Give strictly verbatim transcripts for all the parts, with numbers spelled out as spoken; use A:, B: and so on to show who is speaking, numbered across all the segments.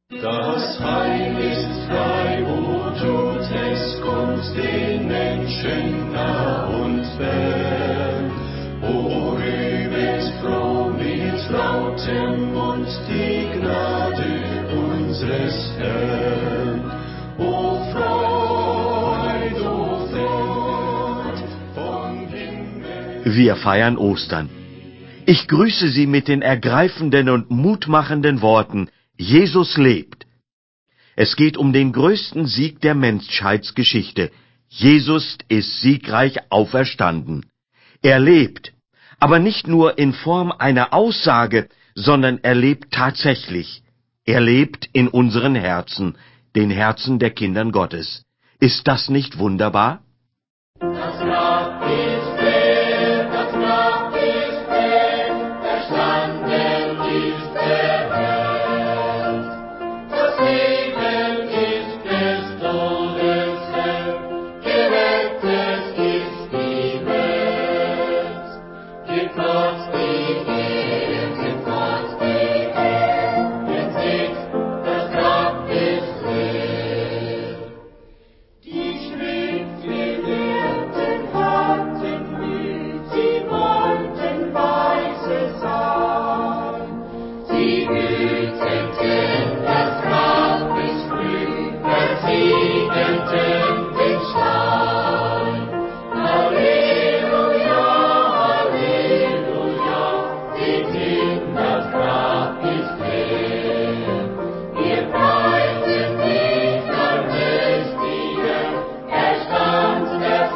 A: Das Heil ist frei, wo tut es Kunst den Menschen nah und fern. O rühmet froh mit lautem Mund die Gnade unseres Herrn. O Freud, o Freud vom Himmel.
B: Wir feiern Ostern. Ich grüße Sie mit den ergreifenden und mutmachenden Worten: Jesus lebt. Es geht um den größten Sieg der Menschheitsgeschichte. Jesus ist siegreich auferstanden. Er lebt, aber nicht nur in Form einer Aussage, sondern er lebt tatsächlich. Er lebt in unseren Herzen, den Herzen der Kindern Gottes. Ist das nicht wunderbar?
A: Das Grab ist leer, das Grab ist leer, erstanden ist der Herr. Das Leben ist des Todes Herr, gerettet ist die Welt. Gib Gott die Ehre, gib Gott die Ehre, denn seht, das Grab ist leer. Die Schriftgelehrten hatten Mühe, sie wollten weise sein. Sie hüteten das Grab bis früh, versiegelten den Stein. Halleluja, Halleluja, seht hin, das Grab ist leer. Wir preisen dich, allmächtiger, erstand der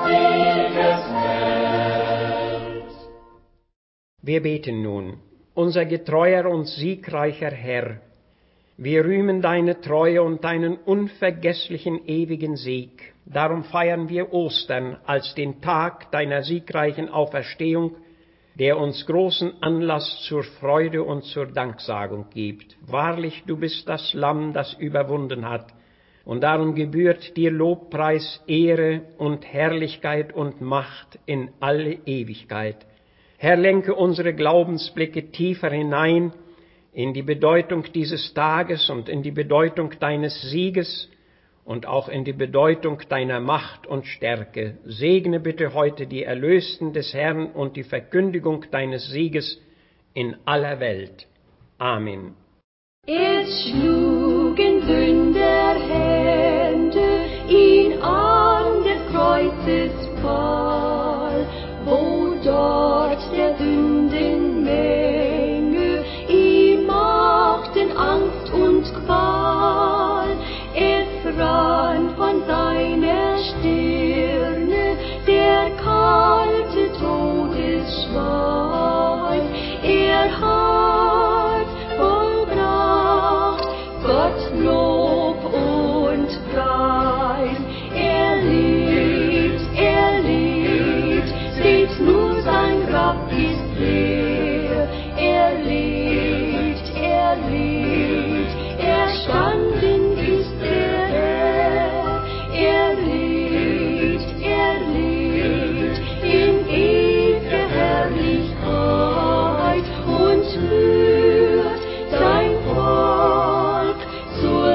A: Siegesheld.
C: Wir beten nun. Unser getreuer und siegreicher Herr, wir rühmen deine Treue und deinen unvergesslichen ewigen Sieg. Darum feiern wir Ostern als den Tag deiner siegreichen Auferstehung, der uns großen Anlass zur Freude und zur Danksagung gibt. Wahrlich, du bist das Lamm, das überwunden hat, und darum gebührt dir Lobpreis, Ehre und Herrlichkeit und Macht in alle Ewigkeit. Herr, lenke unsere Glaubensblicke tiefer hinein in die Bedeutung dieses Tages und in die Bedeutung deines Sieges und auch in die Bedeutung deiner Macht und Stärke. Segne bitte heute die Erlösten des Herrn und die Verkündigung deines Sieges in aller Welt. Amen.
D: Es schlugen Sünder Hände ihn an des Kreuzes Pfahl, wo dort der Sünden Menge ihm machten Angst und Qual. Es rann von seiner Stirne der kalte Todesschweiß. Er hat vollbracht Gott Lob und Preis. Er lebt, er lebt, seht nur sein Grab ist leer. Er lebt, er lebt, erstanden ist der Herr. Er lebt, er lebt in ewiger Herrlichkeit und führt sein Volk zur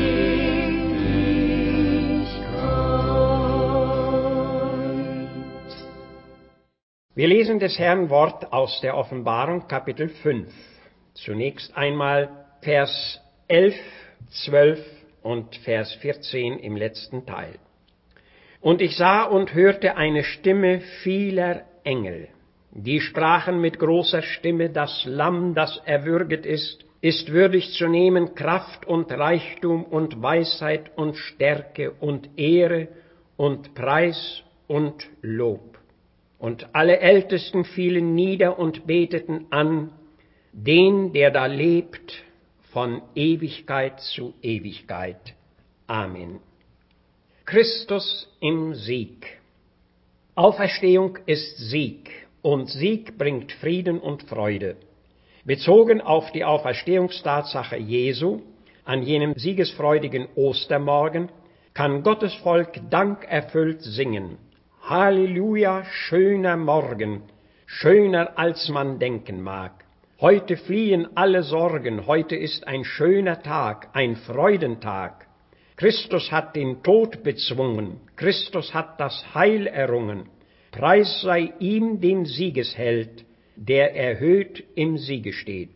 D: Seligkeit.
C: Wir lesen des Herrn Wort aus der Offenbarung, Kapitel fünf. Zunächst einmal Vers elf, zwölf und Vers vierzehn im letzten Teil. Und ich sah und hörte eine Stimme vieler Engel, die sprachen mit großer Stimme: Das Lamm, das erwürget ist, ist würdig zu nehmen Kraft und Reichtum und Weisheit und Stärke und Ehre und Preis und Lob. Und alle Ältesten fielen nieder und beteten an den, der da lebt, von Ewigkeit zu Ewigkeit. Amen. Christus im Sieg. Auferstehung ist Sieg, und Sieg bringt Frieden und Freude. Bezogen auf die Auferstehungstatsache Jesu an jenem siegesfreudigen Ostermorgen kann Gottes Volk dankerfüllt singen: Halleluja, schöner Morgen, schöner als man denken mag. Heute fliehen alle Sorgen, heute ist ein schöner Tag, ein Freudentag. Christus hat den Tod bezwungen, Christus hat das Heil errungen. Preis sei ihm, dem Siegesheld, der erhöht im Siege steht.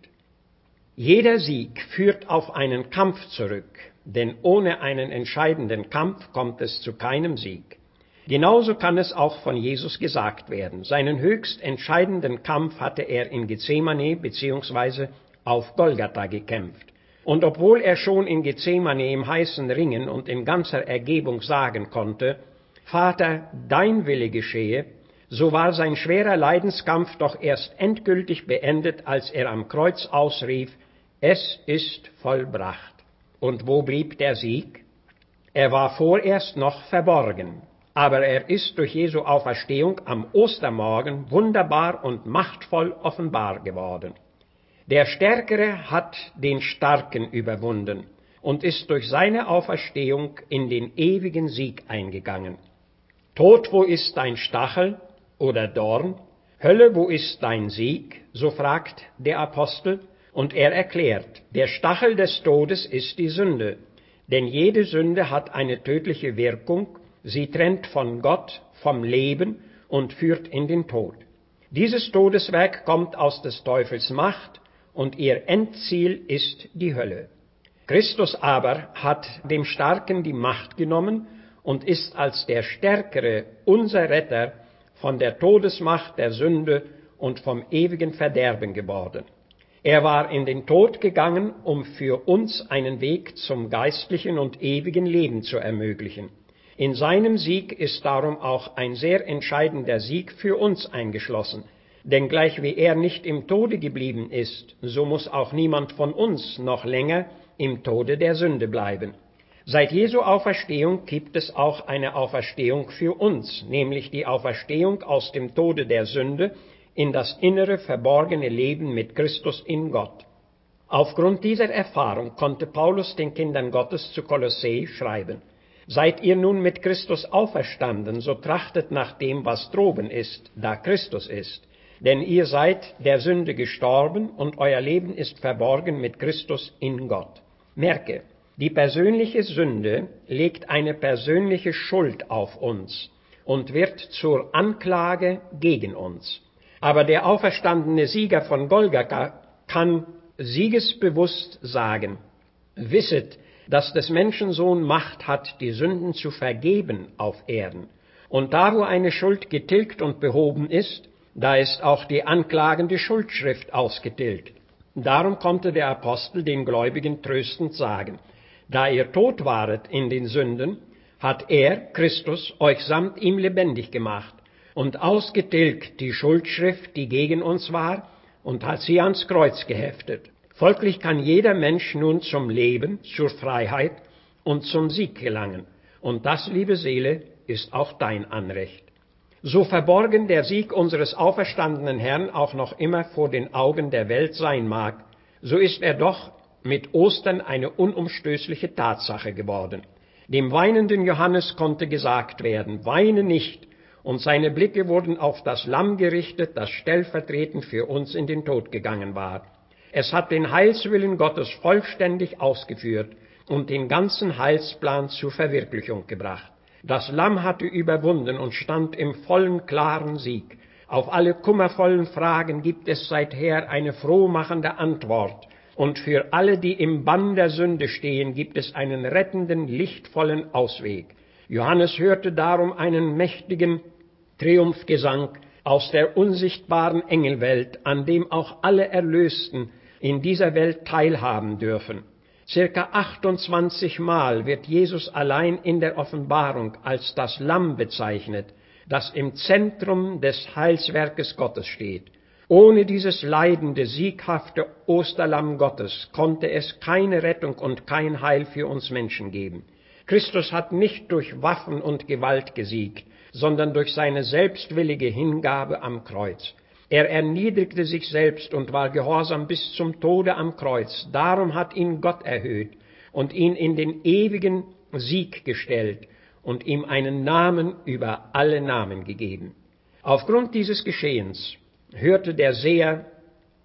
C: Jeder Sieg führt auf einen Kampf zurück, denn ohne einen entscheidenden Kampf kommt es zu keinem Sieg. Genauso kann es auch von Jesus gesagt werden. Seinen höchst entscheidenden Kampf hatte er in Gethsemane bzw. auf Golgatha gekämpft. Und obwohl er schon in Gethsemane im heißen Ringen und in ganzer Ergebung sagen konnte, Vater, dein Wille geschehe, so war sein schwerer Leidenskampf doch erst endgültig beendet, als er am Kreuz ausrief, es ist vollbracht. Und wo blieb der Sieg? Er war vorerst noch verborgen, aber er ist durch Jesu Auferstehung am Ostermorgen wunderbar und machtvoll offenbar geworden. Der Stärkere hat den Starken überwunden und ist durch seine Auferstehung in den ewigen Sieg eingegangen. Tod, wo ist dein Stachel oder Dorn? Hölle, wo ist dein Sieg? So fragt der Apostel, und er erklärt, der Stachel des Todes ist die Sünde, denn jede Sünde hat eine tödliche Wirkung, sie trennt von Gott, vom Leben und führt in den Tod. Dieses Todeswerk kommt aus des Teufels Macht, und ihr Endziel ist die Hölle. Christus aber hat dem Starken die Macht genommen und ist als der Stärkere unser Retter von der Todesmacht der Sünde und vom ewigen Verderben geworden. Er war in den Tod gegangen, um für uns einen Weg zum geistlichen und ewigen Leben zu ermöglichen. In seinem Sieg ist darum auch ein sehr entscheidender Sieg für uns eingeschlossen. Denn gleich wie er nicht im Tode geblieben ist, so muss auch niemand von uns noch länger im Tode der Sünde bleiben. Seit Jesu Auferstehung gibt es auch eine Auferstehung für uns, nämlich die Auferstehung aus dem Tode der Sünde in das innere, verborgene Leben mit Christus in Gott. Aufgrund dieser Erfahrung konnte Paulus den Kindern Gottes zu Kolossä schreiben: Seid ihr nun mit Christus auferstanden, so trachtet nach dem, was droben ist, da Christus ist. Denn ihr seid der Sünde gestorben und euer Leben ist verborgen mit Christus in Gott. Merke, die persönliche Sünde legt eine persönliche Schuld auf uns und wird zur Anklage gegen uns. Aber der auferstandene Sieger von Golgatha kann siegesbewusst sagen: Wisset, dass des Menschensohn Macht hat, die Sünden zu vergeben auf Erden. Und da, wo eine Schuld getilgt und behoben ist, da ist auch die anklagende Schuldschrift ausgetilgt. Darum konnte der Apostel den Gläubigen tröstend sagen: Da ihr tot waret in den Sünden, hat er, Christus, euch samt ihm lebendig gemacht und ausgetilgt die Schuldschrift, die gegen uns war, und hat sie ans Kreuz geheftet. Folglich kann jeder Mensch nun zum Leben, zur Freiheit und zum Sieg gelangen. Und das, liebe Seele, ist auch dein Anrecht. So verborgen der Sieg unseres auferstandenen Herrn auch noch immer vor den Augen der Welt sein mag, so ist er doch mit Ostern eine unumstößliche Tatsache geworden. Dem weinenden Johannes konnte gesagt werden: Weine nicht, und seine Blicke wurden auf das Lamm gerichtet, das stellvertretend für uns in den Tod gegangen war. Es hat den Heilswillen Gottes vollständig ausgeführt und den ganzen Heilsplan zur Verwirklichung gebracht. Das Lamm hatte überwunden und stand im vollen, klaren Sieg. Auf alle kummervollen Fragen gibt es seither eine frohmachende Antwort. Und für alle, die im Bann der Sünde stehen, gibt es einen rettenden, lichtvollen Ausweg. Johannes hörte darum einen mächtigen Triumphgesang aus der unsichtbaren Engelwelt, an dem auch alle Erlösten in dieser Welt teilhaben dürfen. Circa achtundzwanzig Mal wird Jesus allein in der Offenbarung als das Lamm bezeichnet, das im Zentrum des Heilswerkes Gottes steht. Ohne dieses leidende, sieghafte Osterlamm Gottes konnte es keine Rettung und kein Heil für uns Menschen geben. Christus hat nicht durch Waffen und Gewalt gesiegt, sondern durch seine selbstwillige Hingabe am Kreuz. Er erniedrigte sich selbst und war gehorsam bis zum Tode am Kreuz. Darum hat ihn Gott erhöht und ihn in den ewigen Sieg gestellt und ihm einen Namen über alle Namen gegeben. Aufgrund dieses Geschehens hörte der Seher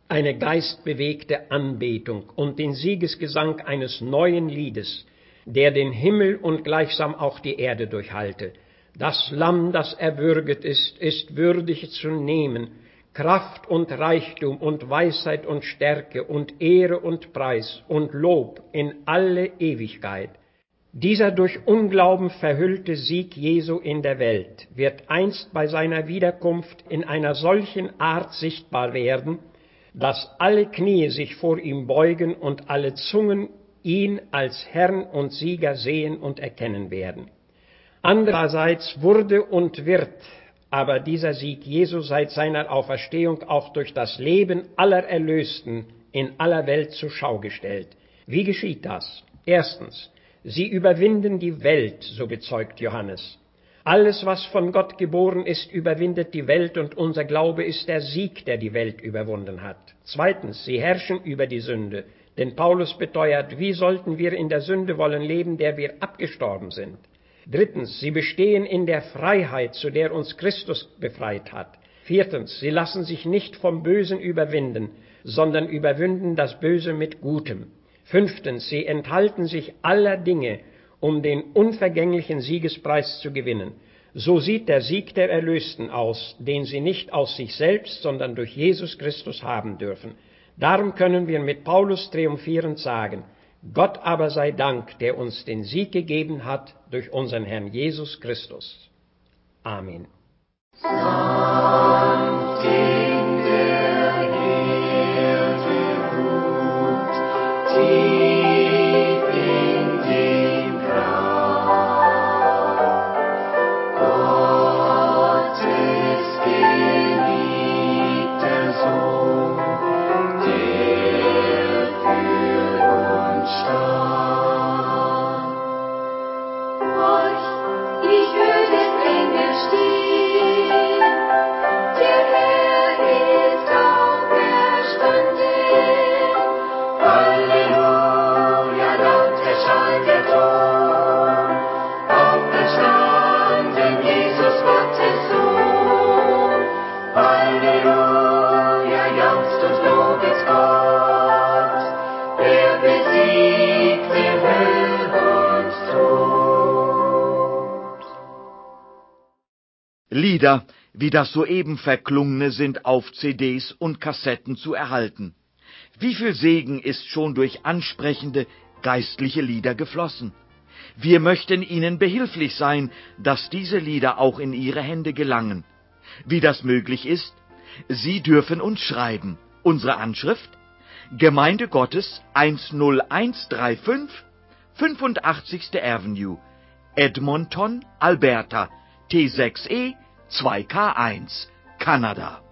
C: eine geistbewegte Anbetung und den Siegesgesang eines neuen Liedes, der den Himmel und gleichsam auch die Erde durchhallte. Das Lamm, das erwürget ist, ist würdig zu nehmen, Kraft und Reichtum und Weisheit und Stärke und Ehre und Preis und Lob in alle Ewigkeit. Dieser durch Unglauben verhüllte Sieg Jesu in der Welt wird einst bei seiner Wiederkunft in einer solchen Art sichtbar werden, dass alle Knie sich vor ihm beugen und alle Zungen ihn als Herrn und Sieger sehen und erkennen werden. Andererseits wurde und wird aber dieser Sieg Jesu seit seiner Auferstehung auch durch das Leben aller Erlösten in aller Welt zur Schau gestellt. Wie geschieht das? Erstens, sie überwinden die Welt, so bezeugt Johannes. Alles, was von Gott geboren ist, überwindet die Welt, und unser Glaube ist der Sieg, der die Welt überwunden hat. Zweitens, sie herrschen über die Sünde, denn Paulus beteuert, wie sollten wir in der Sünde wollen leben, der wir abgestorben sind? Drittens, sie bestehen in der Freiheit, zu der uns Christus befreit hat. Viertens, sie lassen sich nicht vom Bösen überwinden, sondern überwinden das Böse mit Gutem. Fünftens, sie enthalten sich aller Dinge, um den unvergänglichen Siegespreis zu gewinnen. So sieht der Sieg der Erlösten aus, den sie nicht aus sich selbst, sondern durch Jesus Christus haben dürfen. Darum können wir mit Paulus triumphierend sagen: Gott aber sei Dank, der uns den Sieg gegeben hat durch unseren Herrn Jesus Christus. Amen.
A: Sanft in der Erde ruht, tief in dem Grab, Gottes geliebter Sohn, der für uns starb.
D: Horch, ich höre des Engel stehen, der Herr ist auferstanden.
A: Halleluja, laut erschallt der Ton, auferstanden, Jesus Gottes Sohn. Halleluja, jauchzt und lobet Gott, er besiegte Hölle und Tod.
B: Lieder wie das soeben verklungene sind auf C Ds und Kassetten zu erhalten. Wie viel Segen ist schon durch ansprechende, geistliche Lieder geflossen. Wir möchten Ihnen behilflich sein, dass diese Lieder auch in Ihre Hände gelangen. Wie das möglich ist? Sie dürfen uns schreiben. Unsere Anschrift: Gemeinde Gottes eins null eins drei fünf, fünfundachtzigste Avenue, Edmonton, Alberta, T sechs E zwei K eins, Kanada.